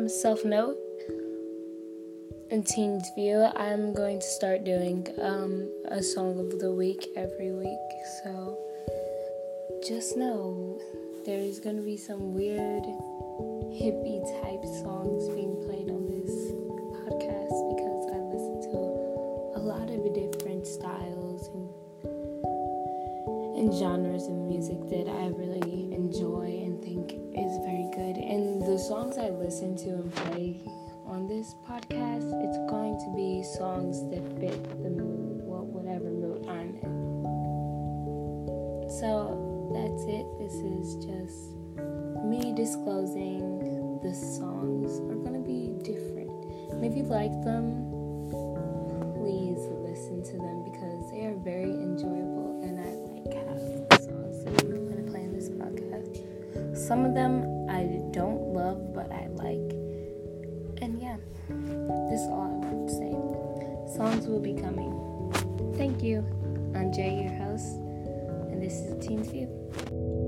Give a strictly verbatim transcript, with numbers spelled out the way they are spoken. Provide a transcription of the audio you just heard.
um, self-note, in Teens View, I'm going to start doing um, a song of the week every week. So just know there's going to be some weird hippie type songs being played on this podcast because I listen to a lot of different styles and, and genres of music that I really enjoy and think is very good. And the songs I listen to and play on this podcast, it's going to be songs that fit the mood, well, whatever mood I'm in. So that's it. This is just me disclosing the songs are going to be different. And if you like them, please listen to them because they are very enjoyable and I like half the songs that I'm going to play in this podcast. Some of them I don't love, but I like. And yeah, this is all I want to say. Songs will be coming. Thank you. I'm Jay, your host, and this is Teens View.